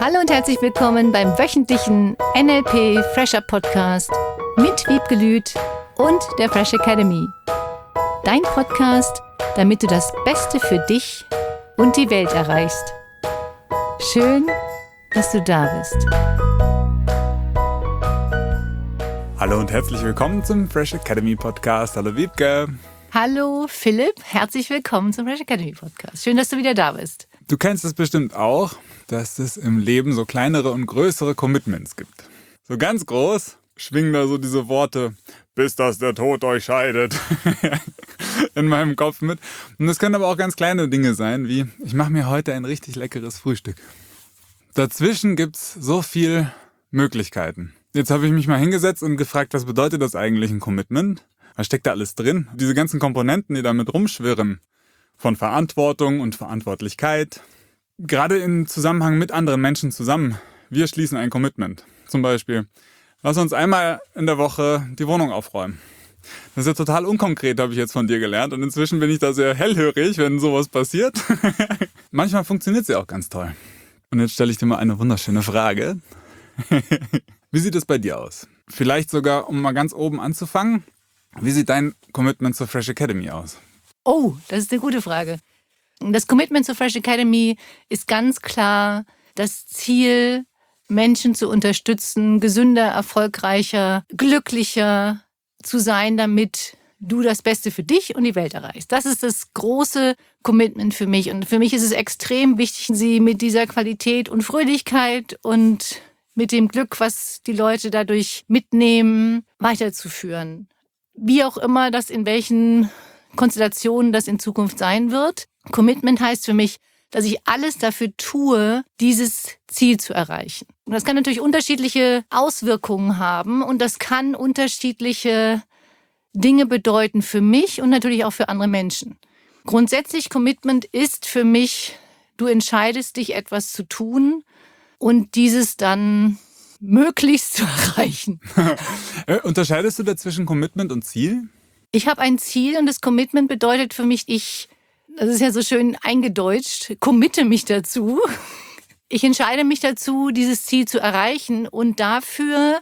Hallo und herzlich willkommen beim wöchentlichen NLP Fresher Podcast mit Wiebke Lüth und der Fresh Academy. Dein Podcast, damit du das Beste für dich und die Welt erreichst. Schön, dass du da bist. Hallo und herzlich willkommen zum Fresh Academy Podcast. Hallo Wiebke. Hallo Philipp, herzlich willkommen zum Fresh Academy Podcast. Schön, dass du wieder da bist. Du kennst es bestimmt auch, dass es im Leben so kleinere und größere Commitments gibt. So ganz groß schwingen da so diese Worte, bis dass der Tod euch scheidet, in meinem Kopf mit. Und es können aber auch ganz kleine Dinge sein, wie ich mache mir heute ein richtig leckeres Frühstück. Dazwischen gibt's so viel Möglichkeiten. Jetzt habe ich mich mal hingesetzt und gefragt, was bedeutet das eigentlich ein Commitment? Was steckt da alles drin? Diese ganzen Komponenten, die damit rumschwirren, von Verantwortung und Verantwortlichkeit. Gerade im Zusammenhang mit anderen Menschen zusammen. Wir schließen ein Commitment. Zum Beispiel, lass uns einmal in der Woche die Wohnung aufräumen. Das ist ja total unkonkret, habe ich jetzt von dir gelernt. Und inzwischen bin ich da sehr hellhörig, wenn sowas passiert. Manchmal funktioniert sie auch ganz toll. Und jetzt stelle ich dir mal eine wunderschöne Frage. Wie sieht es bei dir aus? Vielleicht sogar, um mal ganz oben anzufangen, wie sieht dein Commitment zur Fresh Academy aus? Oh, das ist eine gute Frage. Das Commitment zur Fresh Academy ist ganz klar das Ziel, Menschen zu unterstützen, gesünder, erfolgreicher, glücklicher zu sein, damit du das Beste für dich und die Welt erreichst. Das ist das große Commitment für mich. Und für mich ist es extrem wichtig, sie mit dieser Qualität und Fröhlichkeit und mit dem Glück, was die Leute dadurch mitnehmen, weiterzuführen. Wie auch immer das in welchen Konstellationen das in Zukunft sein wird. Commitment heißt für mich, dass ich alles dafür tue, dieses Ziel zu erreichen. Und das kann natürlich unterschiedliche Auswirkungen haben und das kann unterschiedliche Dinge bedeuten für mich und natürlich auch für andere Menschen. Grundsätzlich Commitment ist für mich, du entscheidest dich, etwas zu tun und dieses dann möglichst zu erreichen. Unterscheidest du da zwischen Commitment und Ziel? Ich habe ein Ziel und das Commitment bedeutet für mich, das ist ja so schön eingedeutscht, committe mich dazu. Ich entscheide mich dazu, dieses Ziel zu erreichen und dafür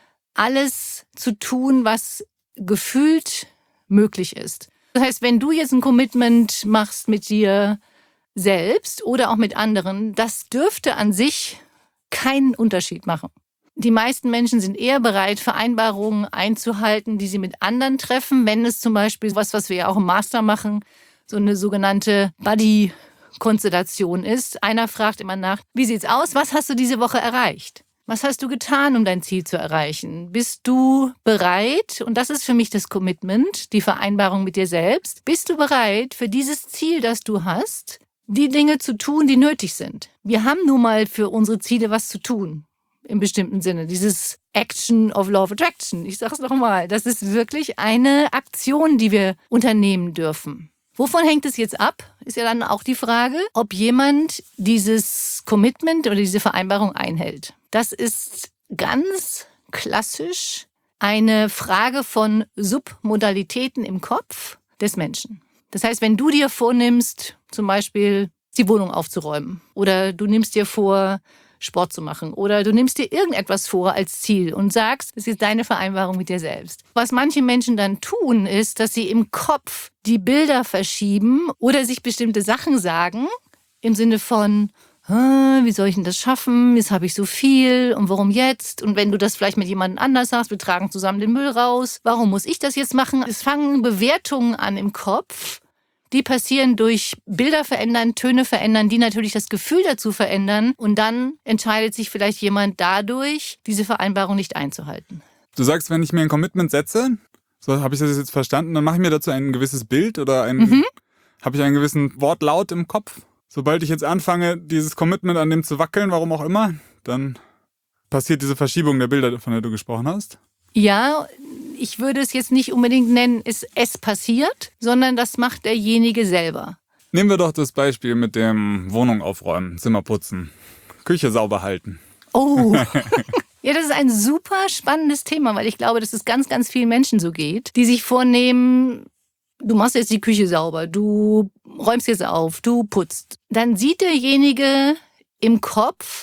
alles zu tun, was gefühlt möglich ist. Das heißt, wenn du jetzt ein Commitment machst mit dir selbst oder auch mit anderen, das dürfte an sich keinen Unterschied machen. Die meisten Menschen sind eher bereit, Vereinbarungen einzuhalten, die sie mit anderen treffen, wenn es zum Beispiel was wir ja auch im Master machen, so eine sogenannte Buddy-Konstellation ist. Einer fragt immer nach, wie sieht's aus? Was hast du diese Woche erreicht? Was hast du getan, um dein Ziel zu erreichen? Bist du bereit? Und das ist für mich das Commitment, die Vereinbarung mit dir selbst. Bist du bereit, für dieses Ziel, das du hast, die Dinge zu tun, die nötig sind? Wir haben nun mal für unsere Ziele was zu tun. Im bestimmten Sinne. Dieses Action of Law of Attraction. Ich sage es nochmal. Das ist wirklich eine Aktion, die wir unternehmen dürfen. Wovon hängt es jetzt ab? Ist ja dann auch die Frage, ob jemand dieses Commitment oder diese Vereinbarung einhält. Das ist ganz klassisch eine Frage von Submodalitäten im Kopf des Menschen. Das heißt, wenn du dir vornimmst, zum Beispiel die Wohnung aufzuräumen oder du nimmst dir vor, Sport zu machen oder du nimmst dir irgendetwas vor als Ziel und sagst, das ist deine Vereinbarung mit dir selbst. Was manche Menschen dann tun, ist, dass sie im Kopf die Bilder verschieben oder sich bestimmte Sachen sagen im Sinne von, wie soll ich denn das schaffen? Jetzt habe ich so viel und warum jetzt? Und wenn du das vielleicht mit jemandem anders sagst, wir tragen zusammen den Müll raus, warum muss ich das jetzt machen? Es fangen Bewertungen an im Kopf. Die passieren durch Bilder verändern, Töne verändern, die natürlich das Gefühl dazu verändern. Und dann entscheidet sich vielleicht jemand dadurch, diese Vereinbarung nicht einzuhalten. Du sagst, wenn ich mir ein Commitment setze, so habe ich das jetzt verstanden, dann mache ich mir dazu ein gewisses Bild oder habe ich einen gewissen Wortlaut im Kopf. Sobald ich jetzt anfange, dieses Commitment an dem zu wackeln, warum auch immer, dann passiert diese Verschiebung der Bilder, von der du gesprochen hast. Ja, ich würde es jetzt nicht unbedingt nennen, es passiert, sondern das macht derjenige selber. Nehmen wir doch das Beispiel mit dem Wohnung aufräumen, Zimmer putzen, Küche sauber halten. Oh, ja, das ist ein super spannendes Thema, weil ich glaube, dass es ganz, ganz vielen Menschen so geht, die sich vornehmen, du machst jetzt die Küche sauber, du räumst jetzt auf, du putzt. Dann sieht derjenige im Kopf,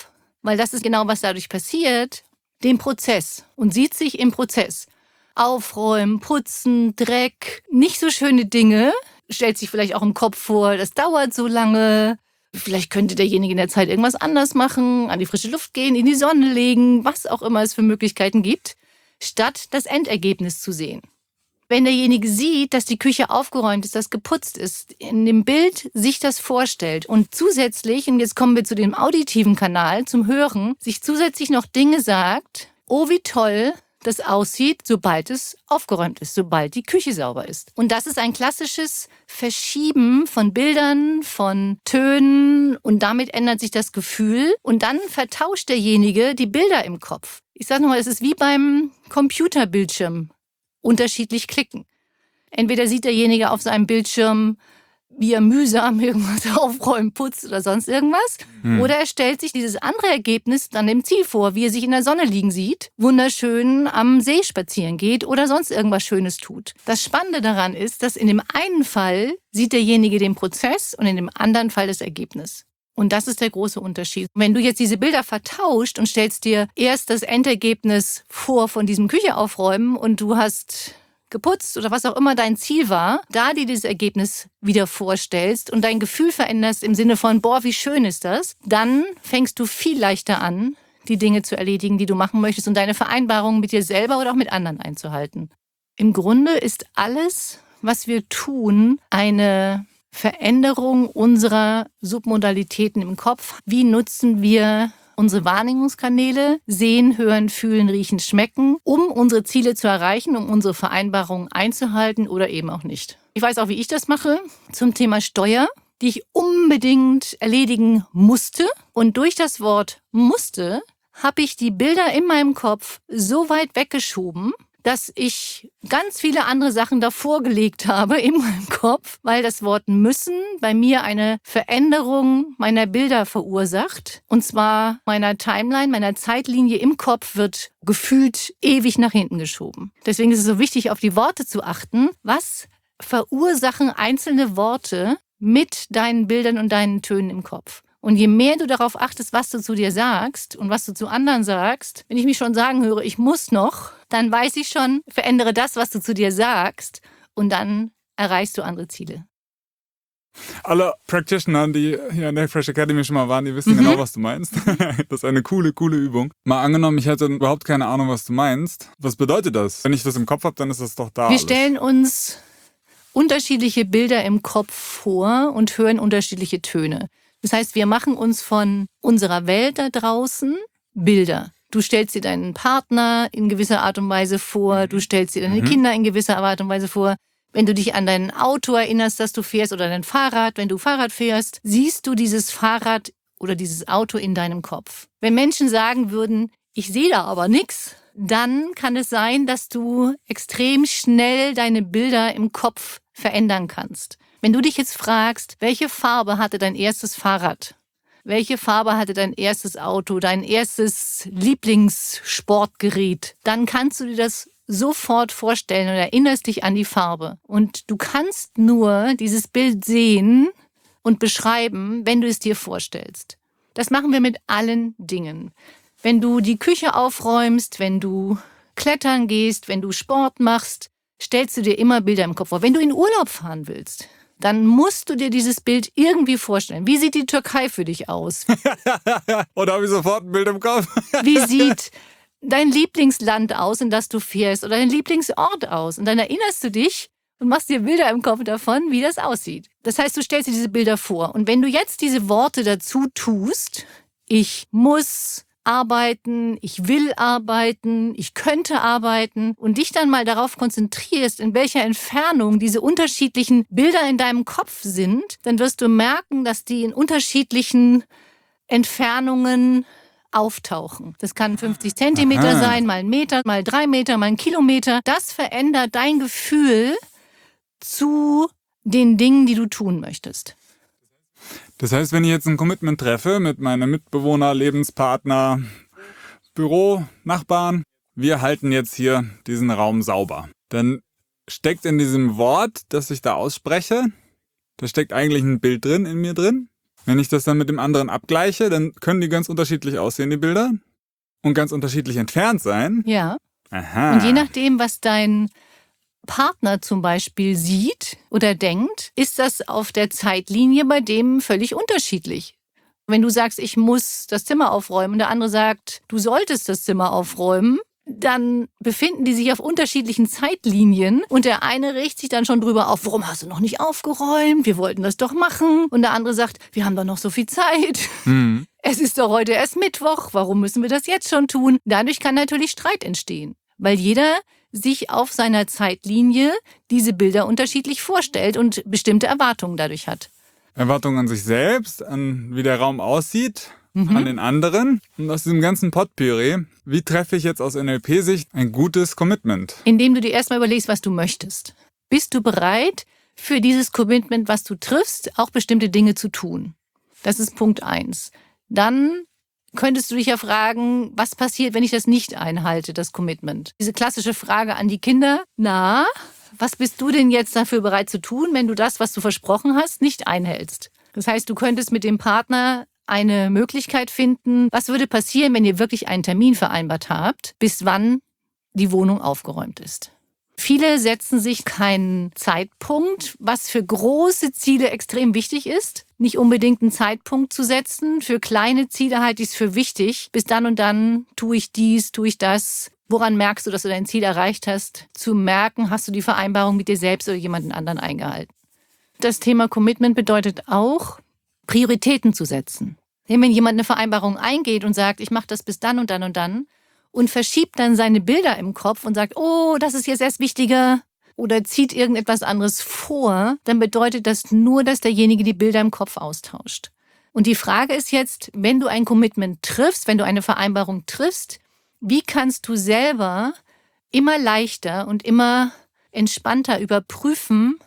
weil das ist genau, was dadurch passiert, den Prozess und sieht sich im Prozess. Aufräumen, putzen, Dreck, nicht so schöne Dinge, stellt sich vielleicht auch im Kopf vor, das dauert so lange. Vielleicht könnte derjenige in der Zeit irgendwas anders machen, an die frische Luft gehen, in die Sonne legen, was auch immer es für Möglichkeiten gibt, statt das Endergebnis zu sehen. Wenn derjenige sieht, dass die Küche aufgeräumt ist, dass geputzt ist, in dem Bild sich das vorstellt und zusätzlich, und jetzt kommen wir zu dem auditiven Kanal, zum Hören, sich zusätzlich noch Dinge sagt, oh wie toll das aussieht, sobald es aufgeräumt ist, sobald die Küche sauber ist. Und das ist ein klassisches Verschieben von Bildern, von Tönen und damit ändert sich das Gefühl und dann vertauscht derjenige die Bilder im Kopf. Ich sage nochmal, es ist wie beim Computerbildschirm, unterschiedlich klicken. Entweder sieht derjenige auf seinem Bildschirm, wie er mühsam irgendwas aufräumt, putzt oder sonst irgendwas. Oder er stellt sich dieses andere Ergebnis dann dem Ziel vor, wie er sich in der Sonne liegen sieht, wunderschön am See spazieren geht oder sonst irgendwas Schönes tut. Das Spannende daran ist, dass in dem einen Fall sieht derjenige den Prozess und in dem anderen Fall das Ergebnis. Und das ist der große Unterschied. Wenn du jetzt diese Bilder vertauscht und stellst dir erst das Endergebnis vor von diesem Küche aufräumen und du hast geputzt oder was auch immer dein Ziel war, da dir dieses Ergebnis wieder vorstellst und dein Gefühl veränderst im Sinne von, boah, wie schön ist das, dann fängst du viel leichter an, die Dinge zu erledigen, die du machen möchtest und deine Vereinbarungen mit dir selber oder auch mit anderen einzuhalten. Im Grunde ist alles, was wir tun, eine Veränderung unserer Submodalitäten im Kopf. Wie nutzen wir unsere Wahrnehmungskanäle, sehen, hören, fühlen, riechen, schmecken, um unsere Ziele zu erreichen, um unsere Vereinbarungen einzuhalten oder eben auch nicht. Ich weiß auch, wie ich das mache zum Thema Steuer, die ich unbedingt erledigen musste. Und durch das Wort musste habe ich die Bilder in meinem Kopf so weit weggeschoben, dass ich ganz viele andere Sachen davor gelegt habe in meinem Kopf, weil das Wort müssen bei mir eine Veränderung meiner Bilder verursacht. Und zwar meiner Timeline, meiner Zeitlinie im Kopf wird gefühlt ewig nach hinten geschoben. Deswegen ist es so wichtig, auf die Worte zu achten. Was verursachen einzelne Worte mit deinen Bildern und deinen Tönen im Kopf? Und je mehr du darauf achtest, was du zu dir sagst und was du zu anderen sagst, wenn ich mich schon sagen höre, ich muss noch, dann weiß ich schon, verändere das, was du zu dir sagst und dann erreichst du andere Ziele. Alle Practitioner, die hier in der Fresh Academy schon mal waren, die wissen genau, was du meinst. Das ist eine coole Übung. Mal angenommen, ich hätte überhaupt keine Ahnung, was du meinst. Was bedeutet das? Wenn ich das im Kopf habe, dann ist das doch da. Wir stellen uns unterschiedliche Bilder im Kopf vor und hören unterschiedliche Töne. Das heißt, wir machen uns von unserer Welt da draußen Bilder. Du stellst dir deinen Partner in gewisser Art und Weise vor, du stellst dir deine Kinder in gewisser Art und Weise vor. Wenn du dich an dein Auto erinnerst, das du fährst oder dein Fahrrad, wenn du Fahrrad fährst, siehst du dieses Fahrrad oder dieses Auto in deinem Kopf. Wenn Menschen sagen würden, ich sehe da aber nichts, dann kann es sein, dass du extrem schnell deine Bilder im Kopf verändern kannst. Wenn du dich jetzt fragst, welche Farbe hatte dein erstes Fahrrad? Welche Farbe hatte dein erstes Auto, dein erstes Lieblingssportgerät? Dann kannst du dir das sofort vorstellen und erinnerst dich an die Farbe. Und du kannst nur dieses Bild sehen und beschreiben, wenn du es dir vorstellst. Das machen wir mit allen Dingen. Wenn du die Küche aufräumst, wenn du klettern gehst, wenn du Sport machst, stellst du dir immer Bilder im Kopf vor. Wenn du in Urlaub fahren willst, dann musst du dir dieses Bild irgendwie vorstellen. Wie sieht die Türkei für dich aus? Oder habe ich sofort ein Bild im Kopf? Wie sieht dein Lieblingsland aus, in das du fährst, oder dein Lieblingsort aus? Und dann erinnerst du dich und machst dir Bilder im Kopf davon, wie das aussieht. Das heißt, du stellst dir diese Bilder vor. Und wenn du jetzt diese Worte dazu tust, ich muss arbeiten, ich will arbeiten, ich könnte arbeiten und dich dann mal darauf konzentrierst, in welcher Entfernung diese unterschiedlichen Bilder in deinem Kopf sind, dann wirst du merken, dass die in unterschiedlichen Entfernungen auftauchen. Das kann 50 Zentimeter sein, mal 1 Meter, mal 3 Meter, mal 1 Kilometer. Das verändert dein Gefühl zu den Dingen, die du tun möchtest. Das heißt, wenn ich jetzt ein Commitment treffe mit meinem Mitbewohner, Lebenspartner, Büro, Nachbarn, wir halten jetzt hier diesen Raum sauber, dann steckt in diesem Wort, das ich da ausspreche, da steckt eigentlich ein Bild drin, in mir drin. Wenn ich das dann mit dem anderen abgleiche, dann können die ganz unterschiedlich aussehen, die Bilder. Und ganz unterschiedlich entfernt sein. Ja. Aha. Und je nachdem, was dein Partner zum Beispiel sieht oder denkt, ist das auf der Zeitlinie bei dem völlig unterschiedlich. Wenn du sagst, ich muss das Zimmer aufräumen und der andere sagt, du solltest das Zimmer aufräumen, dann befinden die sich auf unterschiedlichen Zeitlinien und der eine regt sich dann schon drüber auf, warum hast du noch nicht aufgeräumt? Wir wollten das doch machen. Und der andere sagt, wir haben doch noch so viel Zeit. Es ist doch heute erst Mittwoch, warum müssen wir das jetzt schon tun? Dadurch kann natürlich Streit entstehen, weil jeder sich auf seiner Zeitlinie diese Bilder unterschiedlich vorstellt und bestimmte Erwartungen dadurch hat. Erwartungen an sich selbst, an wie der Raum aussieht, an den anderen. Und aus diesem ganzen Potpourri, wie treffe ich jetzt aus NLP-Sicht ein gutes Commitment? Indem du dir erstmal überlegst, was du möchtest. Bist du bereit, für dieses Commitment, was du triffst, auch bestimmte Dinge zu tun? Das ist Punkt 1. Dann könntest du dich ja fragen, was passiert, wenn ich das nicht einhalte, das Commitment? Diese klassische Frage an die Kinder, was bist du denn jetzt dafür bereit zu tun, wenn du das, was du versprochen hast, nicht einhältst? Das heißt, du könntest mit dem Partner eine Möglichkeit finden, was würde passieren, wenn ihr wirklich einen Termin vereinbart habt, bis wann die Wohnung aufgeräumt ist. Viele setzen sich keinen Zeitpunkt, was für große Ziele extrem wichtig ist. Nicht unbedingt einen Zeitpunkt zu setzen. Für kleine Ziele halte ich es für wichtig. Bis dann und dann tue ich dies, tue ich das. Woran merkst du, dass du dein Ziel erreicht hast? Zu merken, hast du die Vereinbarung mit dir selbst oder jemandem anderen eingehalten. Das Thema Commitment bedeutet auch, Prioritäten zu setzen. Wenn jemand eine Vereinbarung eingeht und sagt, ich mache das bis dann und dann und verschiebt dann seine Bilder im Kopf und sagt, oh, das ist jetzt erst wichtiger oder zieht irgendetwas anderes vor, dann bedeutet das nur, dass derjenige die Bilder im Kopf austauscht. Und die Frage ist jetzt, wenn du ein Commitment triffst, wenn du eine Vereinbarung triffst, wie kannst du selber immer leichter und immer entspannter überprüfen,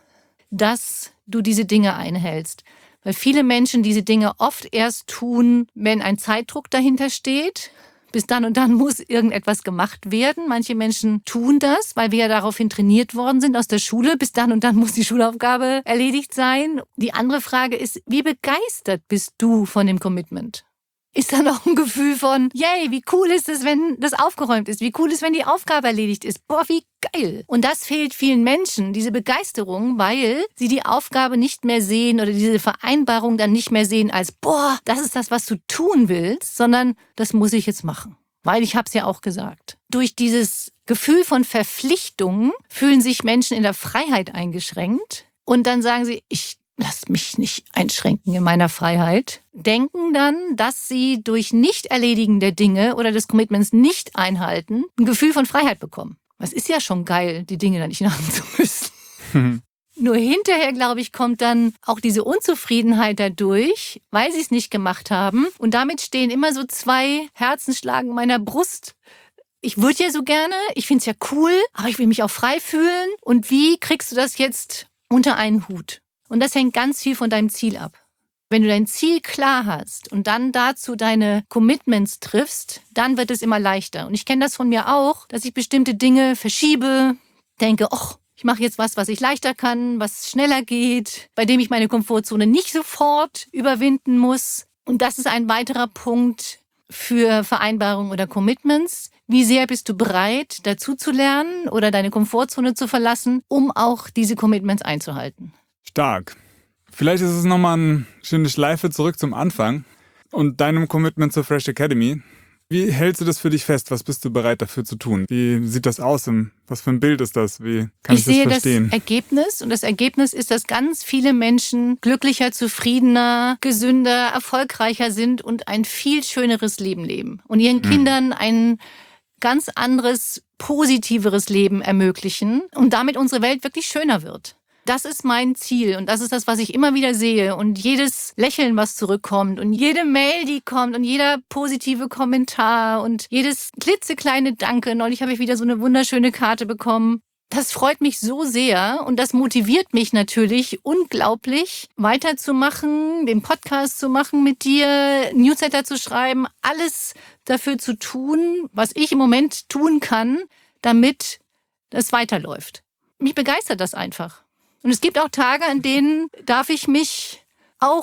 dass du diese Dinge einhältst? Weil viele Menschen diese Dinge oft erst tun, wenn ein Zeitdruck dahinter steht. Bis dann und dann muss irgendetwas gemacht werden. Manche Menschen tun das, weil wir ja daraufhin trainiert worden sind aus der Schule. Bis dann und dann muss die Schulaufgabe erledigt sein. Die andere Frage ist, wie begeistert bist du von dem Commitment? Ist da noch ein Gefühl von, yay, wie cool ist es, wenn das aufgeräumt ist? Wie cool ist, wenn die Aufgabe erledigt ist? Boah, wie geil. Und das fehlt vielen Menschen, diese Begeisterung, weil sie die Aufgabe nicht mehr sehen oder diese Vereinbarung dann nicht mehr sehen als, boah, das ist das, was du tun willst, sondern das muss ich jetzt machen. Weil ich habe es ja auch gesagt. Durch dieses Gefühl von Verpflichtung fühlen sich Menschen in der Freiheit eingeschränkt und dann sagen sie, ich lass mich nicht einschränken in meiner Freiheit, denken dann, dass sie durch Nicht-Erledigen der Dinge oder des Commitments nicht einhalten, ein Gefühl von Freiheit bekommen. Das ist ja schon geil, die Dinge dann nicht machen zu müssen. Nur hinterher, glaube ich, kommt dann auch diese Unzufriedenheit dadurch, weil sie es nicht gemacht haben. Und damit stehen immer so 2 Herzensschlagen in meiner Brust. Ich würde ja so gerne, ich finde es ja cool, aber ich will mich auch frei fühlen. Und wie kriegst du das jetzt unter einen Hut? Und das hängt ganz viel von deinem Ziel ab. Wenn du dein Ziel klar hast und dann dazu deine Commitments triffst, dann wird es immer leichter. Und ich kenne das von mir auch, dass ich bestimmte Dinge verschiebe, denke, ich mache jetzt was ich leichter kann, was schneller geht, bei dem ich meine Komfortzone nicht sofort überwinden muss. Und das ist ein weiterer Punkt für Vereinbarungen oder Commitments. Wie sehr bist du bereit, dazu zu lernen oder deine Komfortzone zu verlassen, um auch diese Commitments einzuhalten? Stark. Vielleicht ist es nochmal eine schöne Schleife zurück zum Anfang und deinem Commitment zur Fresh Academy. Wie hältst du das für dich fest? Was bist du bereit dafür zu tun? Wie sieht das aus? Was für ein Bild ist das? Wie kann ich das verstehen? Ich sehe das Ergebnis und das Ergebnis ist, dass ganz viele Menschen glücklicher, zufriedener, gesünder, erfolgreicher sind und ein viel schöneres Leben leben und ihren Kindern ein ganz anderes, positiveres Leben ermöglichen und damit unsere Welt wirklich schöner wird. Das ist mein Ziel und das ist das, was ich immer wieder sehe. Und jedes Lächeln, was zurückkommt und jede Mail, die kommt und jeder positive Kommentar und jedes klitzekleine Danke. Neulich habe ich wieder so eine wunderschöne Karte bekommen. Das freut mich so sehr und das motiviert mich natürlich unglaublich, weiterzumachen, den Podcast zu machen mit dir, Newsletter zu schreiben, alles dafür zu tun, was ich im Moment tun kann, damit das weiterläuft. Mich begeistert das einfach. Und es gibt auch Tage, an denen darf ich mich auch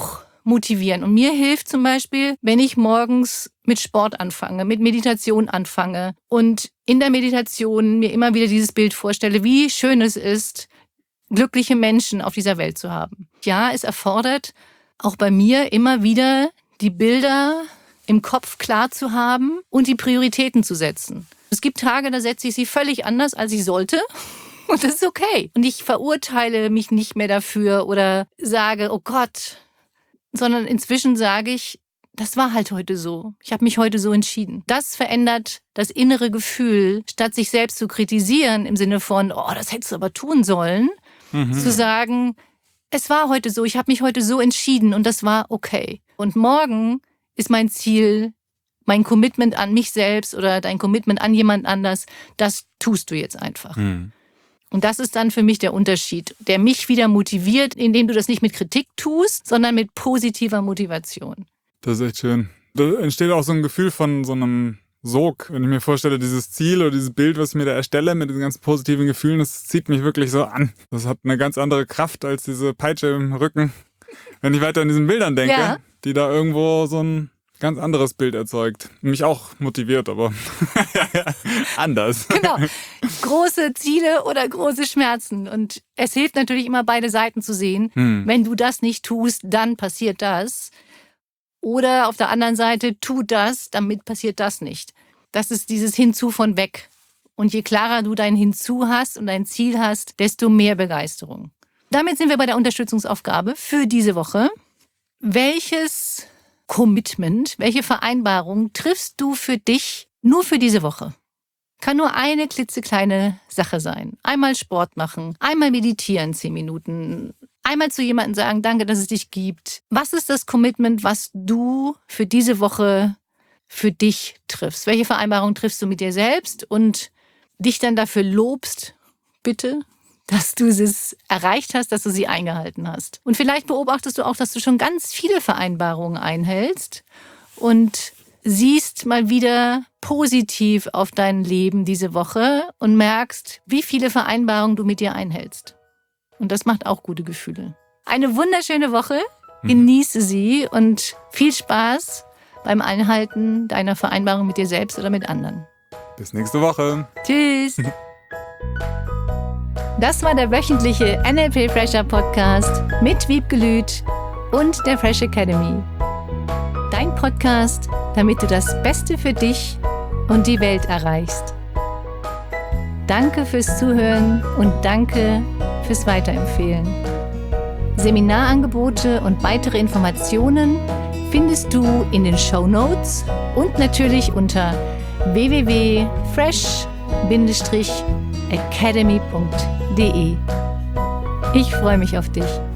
motivieren. Und mir hilft zum Beispiel, wenn ich morgens mit Sport anfange, mit Meditation anfange und in der Meditation mir immer wieder dieses Bild vorstelle, wie schön es ist, glückliche Menschen auf dieser Welt zu haben. Ja, es erfordert auch bei mir immer wieder die Bilder im Kopf klar zu haben und die Prioritäten zu setzen. Es gibt Tage, da setze ich sie völlig anders, als ich sollte. Und das ist okay. Und ich verurteile mich nicht mehr dafür oder sage, oh Gott, sondern inzwischen sage ich, das war halt heute so. Ich habe mich heute so entschieden. Das verändert das innere Gefühl, statt sich selbst zu kritisieren im Sinne von, oh, das hättest du aber tun sollen, zu sagen, es war heute so, ich habe mich heute so entschieden und das war okay. Und morgen ist mein Ziel, mein Commitment an mich selbst oder dein Commitment an jemand anders, das tust du jetzt einfach. Und das ist dann für mich der Unterschied, der mich wieder motiviert, indem du das nicht mit Kritik tust, sondern mit positiver Motivation. Das ist echt schön. Da entsteht auch so ein Gefühl von so einem Sog. Wenn ich mir vorstelle, dieses Ziel oder dieses Bild, was ich mir da erstelle mit diesen ganzen positiven Gefühlen, das zieht mich wirklich so an. Das hat eine ganz andere Kraft als diese Peitsche im Rücken. Wenn ich weiter an diesen Bildern denke, die da irgendwo so ein ganz anderes Bild erzeugt. Mich auch motiviert, aber anders. Genau. Große Ziele oder große Schmerzen. Und es hilft natürlich immer, beide Seiten zu sehen. Wenn du das nicht tust, dann passiert das. Oder auf der anderen Seite, tu das, damit passiert das nicht. Das ist dieses Hinzu von weg. Und je klarer du dein Hinzu hast und dein Ziel hast, desto mehr Begeisterung. Damit sind wir bei der Unterstützungsaufgabe für diese Woche. Welches Commitment, welche Vereinbarung triffst du für dich nur für diese Woche? Kann nur eine klitzekleine Sache sein. Einmal Sport machen, einmal meditieren 10 Minuten, einmal zu jemandem sagen, danke, dass es dich gibt. Was ist das Commitment, was du für diese Woche für dich triffst? Welche Vereinbarung triffst du mit dir selbst und dich dann dafür lobst, bitte, dass du es erreicht hast, dass du sie eingehalten hast. Und vielleicht beobachtest du auch, dass du schon ganz viele Vereinbarungen einhältst und siehst mal wieder positiv auf dein Leben diese Woche und merkst, wie viele Vereinbarungen du mit dir einhältst. Und das macht auch gute Gefühle. Eine wunderschöne Woche, genieße sie und viel Spaß beim Einhalten deiner Vereinbarung mit dir selbst oder mit anderen. Bis nächste Woche. Tschüss. Das war der wöchentliche NLP Fresher Podcast mit Wiebke Lüth und der Fresh Academy. Dein Podcast, damit du das Beste für dich und die Welt erreichst. Danke fürs Zuhören und danke fürs Weiterempfehlen. Seminarangebote und weitere Informationen findest du in den Shownotes und natürlich unter www.fresh-academy.de. Ich freue mich auf dich.